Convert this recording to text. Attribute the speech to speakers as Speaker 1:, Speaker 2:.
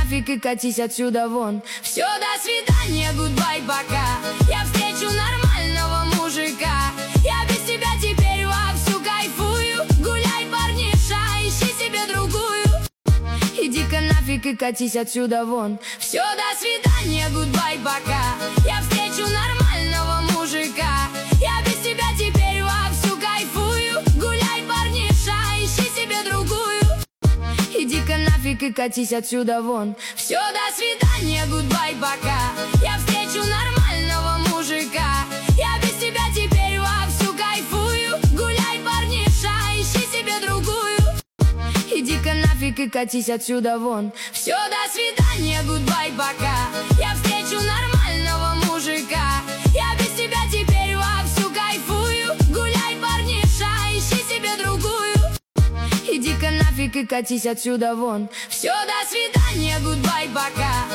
Speaker 1: нафиг и катись отсюда вон. Все, до свидания, гудбай, пока. Я встречу нормального мужика. Я без тебя теперь вовсю кайфую. Гуляй, парниша, ищи себе другую. Иди-ка нафиг и катись отсюда вон. Все, до свидания, гудбай, пока. Я встречу нормального мужика. Я без тебя теперь вовсю кайфую. Гуляй, парниша, ищи себе другую. Иди-ка нафиг и катись отсюда вон. Все, до свидания, гудбай, пока. Я встречу нормального мужика. Я без тебя теперь вовсю кайфую. Гуляй, парниша, ищи себе другую. Иди-ка нафиг и катись отсюда вон. Все, до свидания, гудбай, пока. Я встречу нормального мужика. Я без тебя теперь вовсю кайфую. Гуляй, парниша, ищи себе другую. Иди-ка нафиг и катись отсюда вон. Все, до свидания, гудбай, пока.